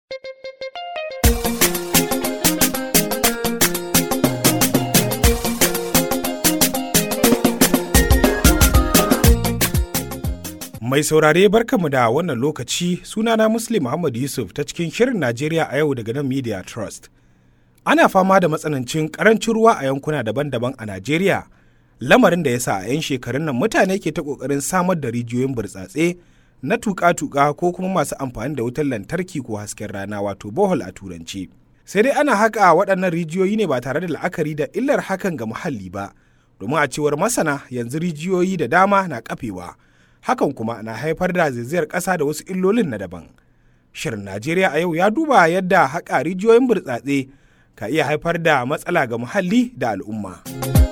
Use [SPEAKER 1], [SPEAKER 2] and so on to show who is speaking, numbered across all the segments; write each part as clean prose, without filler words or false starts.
[SPEAKER 1] Mai saurare barkanmu da wannan lokaci, sunana Muslim Muhammad Yusuf ta cikin Shirin Najeriya a yau daga nan Media Trust. Ana fama da matsanancin karancin ruwa a yankuna daban-daban a Najeriya, lamarin da ya sa a 'yan shekarun nan mutane ke ta ƙoƙarin samar da rijiyoyin burtsatse na tuƙa-tuƙa ko kuma masu amfani da wutar lantarki ko hasken rana wato bohol a turanci. Sai dai ana haƙa waɗannan rijiyoyi ne ba tare da la'akari da illar hakan ga muhalli ba, domin a cewar masana yanzu rijiyoyi da dama na kafewa. Hakan kuma na haifar da zaizayar ƙasa da wasu illolin na daban. Shirin Najeriya a yau ya duba yadda haƙa rijiyoyin burtsatse ka iya haifar da matsala ga muhalli da al'umma.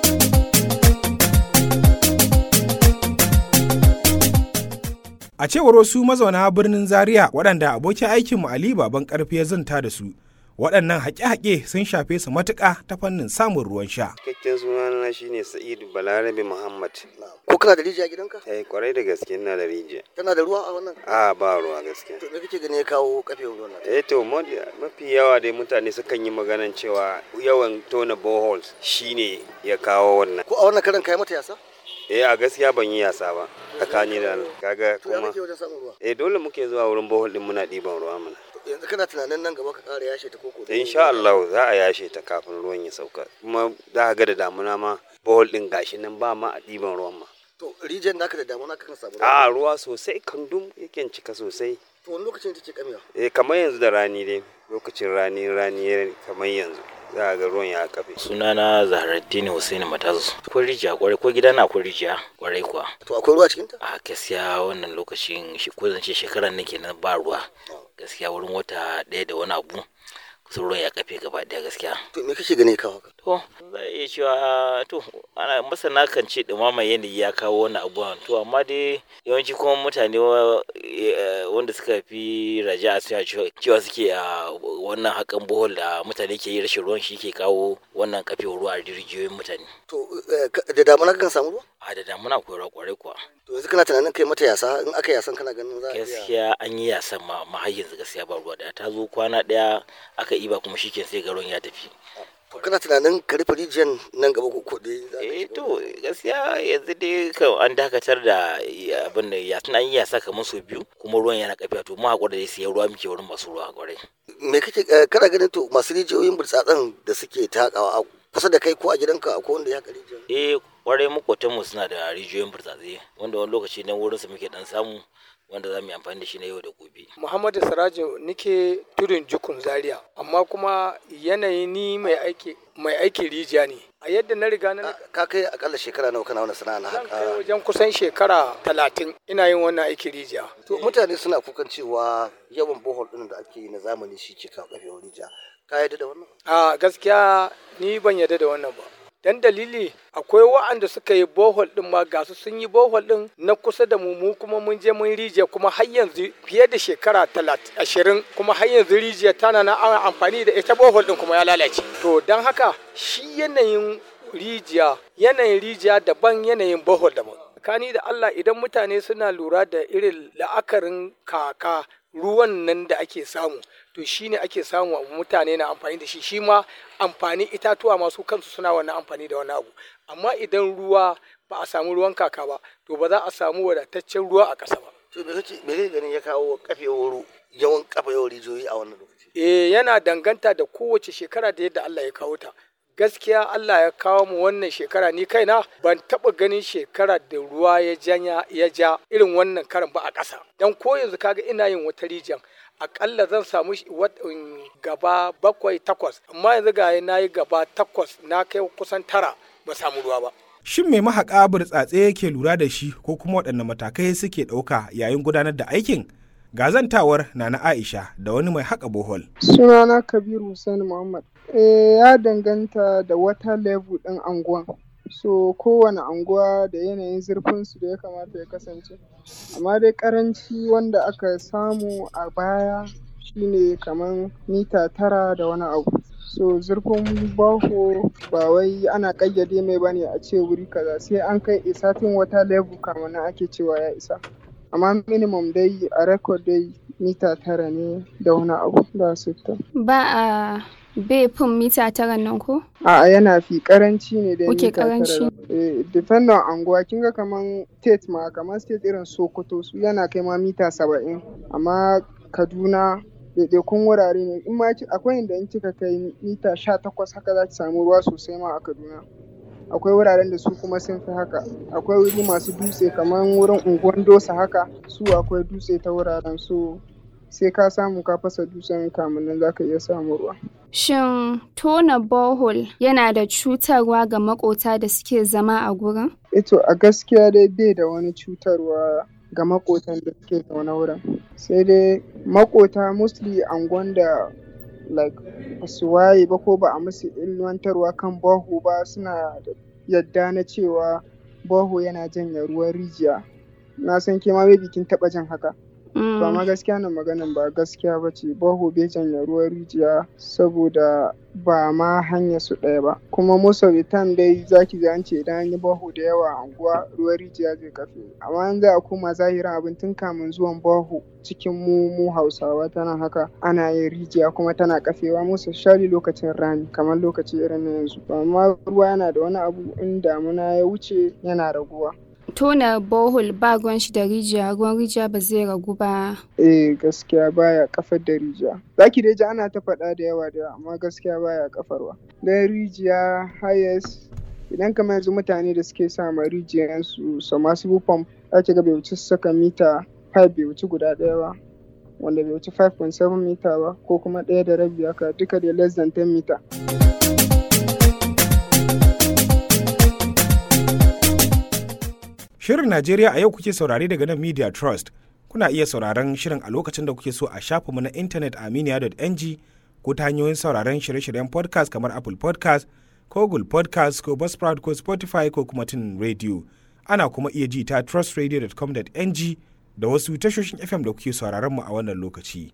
[SPEAKER 1] A cewar wasu mazauna birnin Zaria waɗanda abokin aikinmu Ali Baban Ƙarfi ya zanta da su, waɗannan haƙe-haƙe sun shafe su matuƙa ta fannin samun ruwan sha.
[SPEAKER 2] Cikakken sunana shine Sa'idu Balarabe Muhammad.
[SPEAKER 3] Ko kana da rijiya gidanka?
[SPEAKER 2] Kwarai da gaske ina da rijiya.
[SPEAKER 3] Tana da ruwa a wannan?
[SPEAKER 2] Ba ruwa gaske.
[SPEAKER 3] To me kake gani ya kawo kafewar ruwan nan?
[SPEAKER 2] To mafi yawa dai mutane sukan yi maganan cewa yawan tona boreholes shine ya kawo wannan.
[SPEAKER 3] Ko a wannan karan kai mata yasa?
[SPEAKER 2] A gaskiya ban yi yasa ba. Tsakani da kaga kuma.
[SPEAKER 3] To ya kake wajen samun ruwa?
[SPEAKER 2] Dole muke zuwa wurin bohol din muna ɗiban ruwa mana.
[SPEAKER 3] Yanzu kana tunanin nan gaba ka ƙara yashe ta koko?
[SPEAKER 2] Insha Allah za a yashe ta kafin ruwan ya sauka. Kuma za ka ga da damuna ma bohol din gashi nan ba ma a ɗiban ruwan ma.
[SPEAKER 3] To rijiyar naka da damuna kan samu ruwa?
[SPEAKER 2] Ruwa sosai kandum yake cika sosai.
[SPEAKER 3] To wani lokacin take kamewa?
[SPEAKER 2] Kamar yanzu da rani dai, lokacin rani kamar yanzu. Za a ga ruwan ya kafe.
[SPEAKER 4] Sunana Zaharaddini Hussaini Matazu. Akwai rijiya kwarai, ko gidana akwai rijiya kwarai kuwa.
[SPEAKER 3] To akwai ruwa cikin ta?
[SPEAKER 4] Gaskiya wannan lokacin ko zan ce shekaran nake nan ba ruwa. Gaskiya wurin wata ɗaya da wani abu kusan ruwan ya kafe gaba ɗaya gaskiya.
[SPEAKER 3] To me kake gani kawo haka?
[SPEAKER 4] To za a iya cewa ana masana kan ce ɗumamar yanayi ya kawo wani abubuwan to amma dai yawanci kuma mutane wanda suka fi raja suna cewa suke a wannan hakan bohol da mutane ke yi rashin ruwan shi ke kawo wannan kafewar ruwa a rijiyoyin mutane.
[SPEAKER 3] To da damuna kan samu ruwa?
[SPEAKER 4] Da damuna akwai ruwa kwarai kuwa.
[SPEAKER 3] To yanzu kana tunanin kai mata yasa, in aka yasan kana ganin za a iya?
[SPEAKER 4] Gaskiya an yi yasan ma har yanzu gaskiya ba ruwa da ta zo kwana ɗaya aka iba kuma shi sai ga ruwan ya tafi.
[SPEAKER 3] To kana tunanin ka rufe rijiyar nan gaba ko dai?
[SPEAKER 4] To gaskiya yanzu dai an dakatar da abin da ya tuna ya saka musu biyu kuma ruwan yana kafiya to mu hakura da sai ruwa muke wurin masu ruwa kwarai.
[SPEAKER 3] Me kake kana ganin to masu rijiyoyin burtsatsen da suke takawa kusa da kai ko a gidanka ko wanda ya ka rijiyar?
[SPEAKER 4] Kwarai makwatan mu suna da rijiyoyin burtsatse wanda wani lokaci nan wurin su muke dan samu wanda za mu yi amfani da shi na yau da gobe.
[SPEAKER 5] Muhammadu Sirajo nike tudun Jukun Zaria, amma kuma yanayi ni mai aiki rijiya ne. A yadda na riga na
[SPEAKER 3] ka kai akalla shekara nawa kana wannan sana'a na haka?
[SPEAKER 5] Kai wajen kusan shekara 30 ina yin wannan aiki rijiya.
[SPEAKER 3] To mutane suna kukan cewa yawan bohol din da ake yi na zamani shi ke kawo kafewar rijiya. Ka yarda da wannan?
[SPEAKER 5] Gaskiya ni ban yarda da wannan ba. Dan dalili akwai wa'anda suka yi bohol din ma gasu sun yi bohol din na kusa da mu kuma mun je mun rijiya kuma har yanzu fiye da shekara 20 kuma har yanzu rijiya tana na amfani da ita bohol din kuma ya lalace. To dan haka shi yanayin rijiya daban yanayin bohol daban. Tsakani da Allah idan mutane suna lura da irin la'akarin kaka ruwan nan da ake samu to shine ake samu mutane na amfani da shi ma amfani itatuwa masu kansu suna wannan amfani da wani abu amma idan ruwa ba a samu ruwan kaka ba to ba za a samu wadataccen ruwa a ƙasa ba.
[SPEAKER 3] To me kake ganin ya kawo yawan kafewar rijiyoyi a wannan lokaci?
[SPEAKER 5] Yana danganta da kowace shekara da yadda Allah ya kawo ta. Gaskiya Allah ya kawo mu wannan shekara ni kaina ban taɓa ganin shekara da ruwa ya ja irin wannan karan ba a ƙasa. Dan ko yanzu kaga ina yin wata rijiyar akalla zan samu gaba 7-8 amma yanzu ga na yi gaba 8 na kai kusan 9 ba samu ruwa ba.
[SPEAKER 1] Shin mai mahaƙa burtsatse yake lura da shi ko kuma waɗanne matakai suke ɗauka yayin gudanar da aikin? Gazantawar Nana Aisha da wani mai haƙa bohol.
[SPEAKER 6] Sunana Kabiru Hussein Muhammad. Ya danganta da wata level ɗin anguwan. So kowane anguwa da yanayin zurfinsu da ya kamata ya kasance. Amma dai ƙaranci wanda aka samu a baya shine kamar mita 9 da wani abu. So zurfin baho ba wai ana ƙayyade mai bane a ce wuri kaza sai an kai isatin wata level kamar na ake cewa ya isa. amma minimum dai a record dai mita 9 ne da wani abu da 60.
[SPEAKER 7] Ba a bai fin mita 9 nan ko?
[SPEAKER 6] A'a yana fi karanci ne da mita 9.
[SPEAKER 7] Karanci.
[SPEAKER 6] Depend on anguwa kin ga kaman state ma kaman state irin Sokoto su yana kai ma mita 70 amma Kaduna kun wurare ne in ma akwai inda in kika kai mita 18 haka za ki samu ruwa sosai ma a Kaduna. Akwai wuraren da su kuma sun fi haka. Akwai wuri masu dutse kamar wurin unguwan Dosa haka su akwai dutse ta wuraren so sai ka samu ka fasa dutsen kamun nan za ka iya samun ruwa.
[SPEAKER 7] Shin tona borehole yana da cutarwa ga makota da suke zama a gurin?
[SPEAKER 6] Ito a gaskiya dai bai da wani cutarwa ga makotan da suke zaune wurin. Sai dai makota mostly angon da ba su waye ba ko ba a musu ilmantarwa kan boho ba suna yadda na cewa boho yana janye ruwan rijiya. Na san ke ma maybe kin taɓa jin haka. Ba ma gaskiya na maganin ba gaskiya ba ce boho bai janye ruwan rijiya saboda ba ma hanya su ɗaya ba kuma most of the time dai zaki ga an ce idan an yi boho da yawa a unguwa ruwan rijiya zai kafe amma in za a koma zahirin abin tun kamun zuwan boho cikin mu Hausawa tana haka ana yin rijiya kuma tana kafewa musu shari lokacin rani kamar lokaci irin na yanzu amma ruwa yana da wani abu in damuna ya wuce yana raguwa.
[SPEAKER 7] Tona bohol ba ruwan shi da rijiya, ruwan rijiya ba zai ragu ba.
[SPEAKER 6] Gaskiya baya kafar da rijiya. Zaki dai ji ana ta faɗa da yawa amma gaskiya baya kafarwa. Dan rijiya highest idan kamar yanzu mutane da suke sa ma rijiyansu submersible pump ake ga bai wuce saka mita 5 bai wuce guda ɗaya ba. Wanda bai wuce 5.7 mita ba ko kuma 1.5 haka duka da less than 10 mita.
[SPEAKER 1] Shirin Najeriya a yau kuke saurare daga nan Media Trust. Kuna iya sauraron shirin a lokacin da kuke so a shafinmu na intanet aminiya.ng ko ta hanyoyin sauraron shirye-shiryen podcast kamar Apple Podcast ko Google Podcast ko Buzzsprout ko Spotify ko kuma Tunin Radio. Ana kuma iya ji ta trustradio.com.ng da wasu tashoshin FM da kuke sauraron mu a wannan lokaci.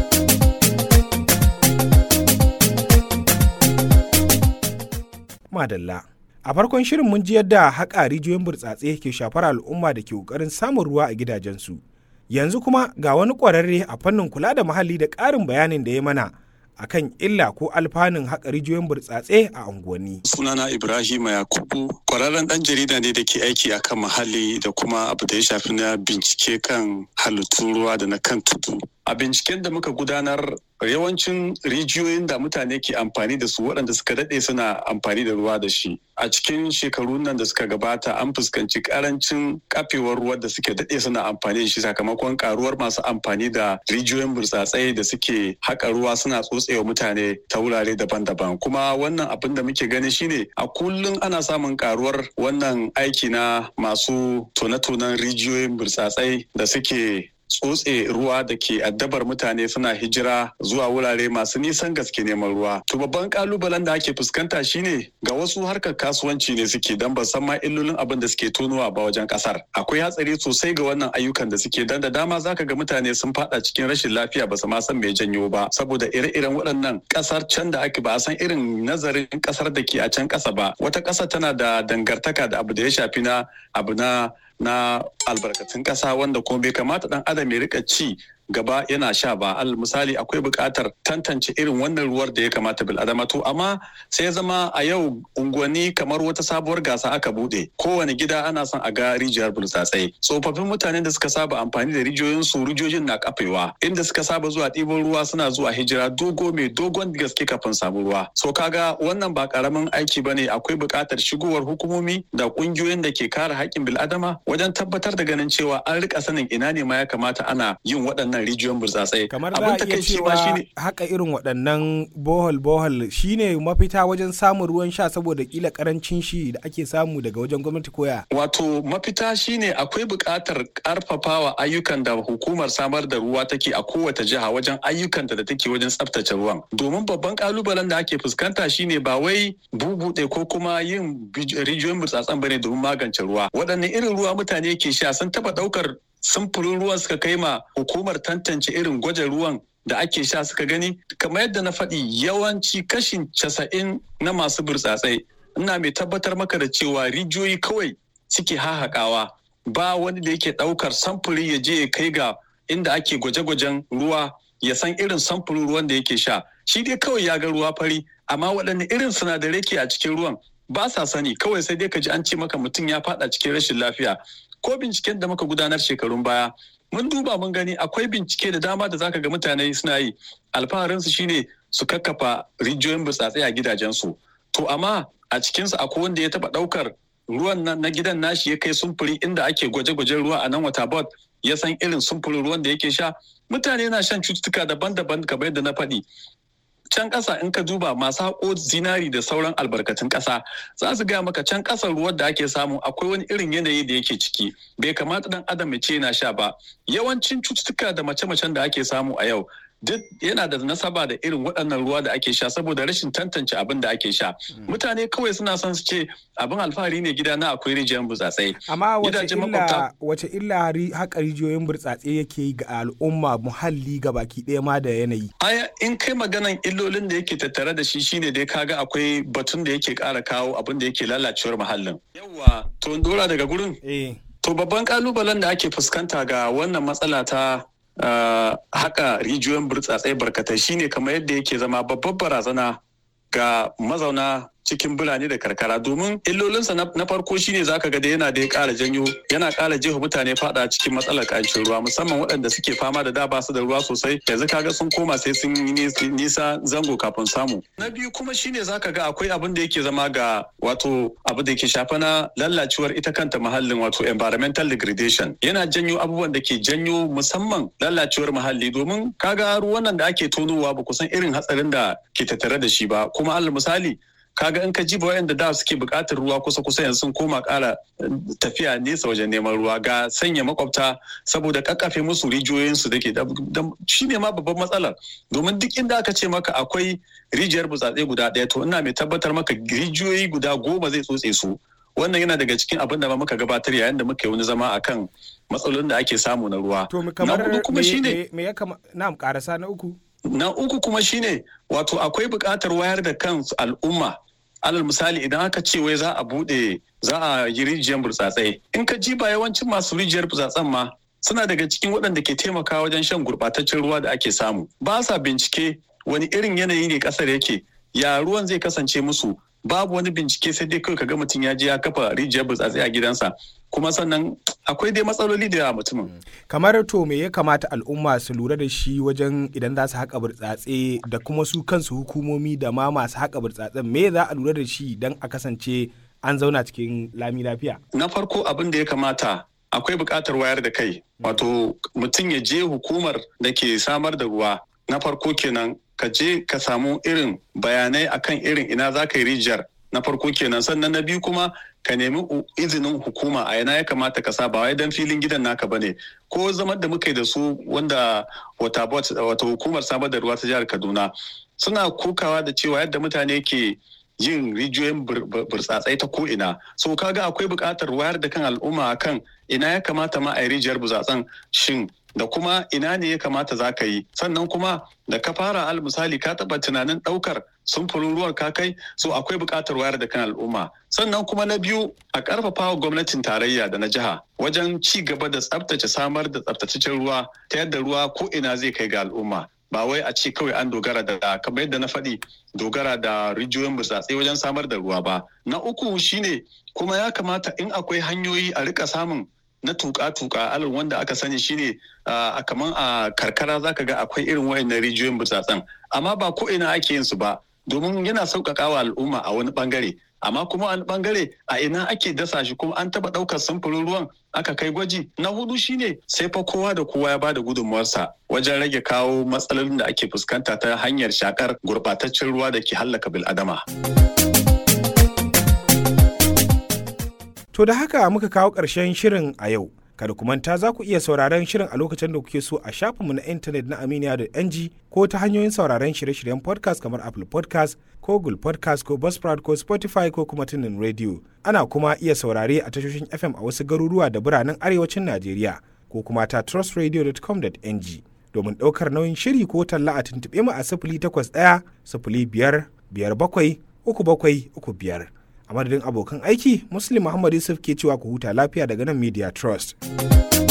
[SPEAKER 1] Madalla. A farkon shirin mun ji yadda haƙa rijiyoyin burtsatse ke shafar al'umma da ke ƙoƙarin samun ruwa a gidajensu. Yanzu kuma ga wani ƙwararre a fannin kula da muhalli da ƙarin bayanin da ya mana akan illa ko alfanun haƙa rijiyoyin burtsatse a unguwanni.
[SPEAKER 8] Sunana Ibrahim Yakubu, ƙwararren ɗan jarida ne da ke aiki akan muhalli da kuma abu da ya shafi na bincike kan halittun ruwa da na kan tudu. A binciken da muka gudanar yawancin rijiyoyin da mutane ke amfani da su waɗanda suka daɗe suna amfani da ruwa da shi. A cikin shekarun nan da suka gabata an fuskanci ƙarancin kafewar ruwa da suke daɗe suna amfani da shi sakamakon ƙaruwar masu amfani da rijiyoyin burtsatsai da suke haƙa ruwa suna tsotsewa mutane ta wurare daban-daban. Kuma wannan abin da muke gani shine a kullum ana samun ƙaruwar wannan aiki na masu tone-tonen rijiyoyin burtsatsai da suke tsotse ruwa da ke addabar mutane suna hijira zuwa wurare masu nisan gaske neman ruwa. To babban kalubalen da ake fuskanta shine ga wasu harkar kasuwanci ne suke dan ba san ma illolin abin da suke tonowa ba wajen kasar. Akwai hatsari sosai ga wannan ayyukan da suke dan da dama zaka ga mutane sun fada cikin rashin lafiya ba su ma san me janyo ba saboda ire-iren waɗannan kasar can da ake ba a san irin nazarin kasar da ke a can kasa ba. Wata kasa tana da dangartaka da abu da ya shafi na abu na albarkatun ƙasa wanda kuma bai kamata ɗan adam ya rika ci gaba yana sha ba. Al misali akwai buƙatar tantance irin wannan ruwar da ya kamata bil adama to amma sai zama a yau unguwanni kamar wata sabuwar gasa aka bude kowane gida ana son a ga rijiyar burtsatsai. Tsofaffin mutanen da suka saba amfani da rijojin na kafewa inda suka saba zuwa ɗiban ruwa suna zuwa hijira mai dogon gaske kafin samu ruwa. So kaga wannan ba karamin aiki bane akwai buƙatar shigowar hukumomi da ƙungiyoyin da ke kare haƙƙin bil adama wajen tabbatar da ganin cewa an rika sanin ina ne ma ya kamata ana yin waɗannan rijiyoyin burtsatsai.
[SPEAKER 1] Kamar za a iya cewa haka irin waɗannan bohol shine mafita wajen samun ruwan sha saboda kila karancin shi da ake samu daga wajen gwamnati koya.
[SPEAKER 8] Wato mafita shine akwai buƙatar ƙarfafawa ayyukan da hukumar samar da ruwa take a kowace jiha wajen ayyukanta da take wajen tsaftace ruwan. Domin babban kalubalen da ake fuskanta shine ba wai bubuɗe ko kuma yin rijiyoyin burtsatsen bane domin magance ruwa. Waɗanne irin ruwa mutane ke sha sun taɓa ɗaukar samfurin ruwan suka kai ma hukumar tantance irin gwajin ruwan da ake sha suka gani kamar yadda na faɗi yawanci kashin 90 na masu burtsatsai ina mai tabbatar maka da cewa rijiyoyi kawai suke hahaƙawa ba wani da yake ɗaukar samfuri ya je ya kai ga inda ake gwaje-gwajen ruwa ya san irin samfurin ruwan da yake sha. Shi dai kawai ya ga ruwa fari, amma waɗanne irin sinadarai ke a cikin ruwan ba sa sani, kawai sai dai ka ji an ce maka mutum ya faɗa cikin rashin lafiya. Ko binciken da muka gudanar shekarun baya mun duba mun gani akwai bincike da dama da zaka ga mutane suna yi, alfaharinsu shine su kakkafa rijiyoyin burtsatse a gidajensu. To amma a cikinsu akwai wanda ya taɓa ɗaukar ruwan na gidan nashi ya kai sumfuri inda ake gwaje-gwajen ruwa a nan Waterboard, ya san irin sumfurin ruwan da yake sha. Mutane na shan cututtuka daban-daban kamar yadda na faɗi. Can ƙasa in ka duba masu haƙo zinari da sauran albarkatun ƙasa za su gaya maka can ƙasar ruwan da ake samu akwai wani irin yanayi da yake ciki, bai kamata ɗan adam ya ce yana sha ba. Yawancin cututtuka da mace-macen da ake samu a yau duk yana da nasaba da irin waɗannan ruwa da ake sha saboda rashin tantance abin da ake sha. Mutane kawai suna son su ce abin alfahari ne gida na akwai rijiyar burtsatsai.
[SPEAKER 1] Amma wace illa haƙa rijiyoyin burtsatse yake yi ga al'umma, muhalli ga baki ɗaya ma da yanayi?
[SPEAKER 8] In kai maganan illolin da yake tattare da shi shine dai kaga akwai batun da yake ƙara kawo abin da yake lalacewar muhallin. Yawwa, to dora daga gurin? To babban ƙalubalen da ake fuskanta ga wannan matsala ta haka rijiyoyin burtsatsai barkatai shine kamar yadda yake zama babbar barazana ga mazauna cikin birane da karkara, domin illolinsa na farko shine zaka ga da yana ƙara jefa mutane fada cikin matsalar ƙarancin ruwa, musamman waɗanda suke fama da da basu da ruwa sosai, yanzu kaga sun koma sai sun yi nisa zango kafin samu. Na biyu kuma shine zaka ga akwai abin da yake zama ga wato abu da ke shafa na lalacewar ita kanta muhallin, wato environmental degradation. Yana janyo abubuwan da ke janyo musamman lalacewar muhalli, domin kaga ruwan nan da ake tonowa ba kusan irin hatsarin da ke tattare da shi ba, kuma alal misali kaga in ka jiba wayanda da suke buƙatar ruwa kusa yanzu sun koma ƙara tafiya nesa wajen neman ruwa, ga sanya makwabta saboda kakkafe musu rijiyoyinsu da ke shi ne ma babban matsalar, domin duk inda aka ce maka akwai rijiyar burtsatse guda ɗaya to ina mai tabbatar maka rijiyoyi guda 10 zai tsotse su. Wannan yana daga cikin abin da muka gabatar yayin da muka yi wani zama akan matsalolin da ake samu na ruwa.
[SPEAKER 1] To kamar me ya karasa na uku?
[SPEAKER 8] Na uku kuma shine wato akwai buƙatar wayar da kan al'umma. Alal misali idan aka ce wai za a yi rijiyar burtsatsai, in ka ji ba yawancin masu rijiyar burtsatsen ma suna daga cikin waɗanda ke taimakawa wajen shan gurɓataccen ruwa da ake samu. Ba sa bincike wani irin yanayi ne ƙasar yake, ya ruwan zai kasance musu. Babu wani bincike, sai dai kawai kaga mutum ya je ya kafa rijiyar burtsatse a gidansa, kuma sannan akwai dai matsaloli da yawa mutumin.
[SPEAKER 1] Kamar to me ya kamata al'umma su lura da shi wajen idan za su haƙa burtsatse, da kuma su kansu hukumomi da ma masu haƙa burtsatsen, me za a lura da shi don a kasance an zauna cikin lami lafiya?
[SPEAKER 8] Na farko abin da ya kamata, akwai buƙatar wayar da kai, wato mutum ya je hukumar da ke samar da ruwa. Na farko kenan ka je ka samu irin bayanai akan irin ina za ka yi rijiyar, na farko kenan. Sannan na biyu kuma ka nemi izinin hukuma a yana ya kamata ka sa, ba wai dan filin gidan naka bane. Ko zaman da muka yi da su wanda wata hukumar samar da ruwa ta jihar Kaduna suna kokawa da cewa yadda mutane ke yin rijiyoyin burtsatsai ta ko'ina. So kaga akwai buƙatar wayar da kan al'umma akan ina ya kamata ma a yi rijiyar burtsatsen shin, da kuma ina ne ya kamata za ka yi. Sannan kuma da ka fara al misali ka taɓa tunanin ɗaukar sumfurin ruwan ka kai, so akwai buƙatar wayar da kan al'umma. Sannan kuma na biyu, a ƙarfafa wa gwamnatin tarayya da na jiha wajen ci gaba da tsaftace samar da tsaftataccen ruwa ta yadda ruwa ko ina zai kai ga al'umma. Ba wai a ce kawai an dogara da kamar yadda na faɗi dogara da rijiyoyin burtsatse wajen samar da ruwa ba. Na uku shine kuma ya kamata in akwai hanyoyi a rika samun na tuka-tuka alal wanda aka sani shine kaman a karkara zaka ga akwai irin wayannan rijiyoyin burtsatsen, amma ba ko ina ake yin su ba, domin yana sauƙaƙawa al'umma a wani bangare, amma kuma a bangare a ina ake dasa shi kuma an taba ɗaukar samfurin ruwan aka kai gwaji. Na hudu shine sai fa kowa da kowa ya bada gudunmuwarsa wajen rage kawo matsalolin da ake fuskanta ta hanyar shakar gurbataccen ruwa da ke hallaka bil'adama.
[SPEAKER 1] To da haka muka kawo ƙarshen shirin a yau. Kada ku manta za ku iya sauraron shirin a lokacin da kuke so a shafinmu na intanet na aminiya.ng ko ta hanyoyin sauraron shirye-shiryen podcast kamar Apple podcast ko Google podcast ko Buzzsprout ko Spotify ko kuma tunin radio. Ana kuma iya saurare a tashoshin FM a wasu garuruwa da biranen arewacin Najeriya ko kuma ta trustradio.com.ng. Domin ɗaukar nauyin shiri ko talla a tuntuɓe mu a 08 1 05 5 7 3 7 3 5. A madadin abokan aiki, Muslim Muhammad Yusuf ke cewa ku huta lafiya daga nan Media Trust.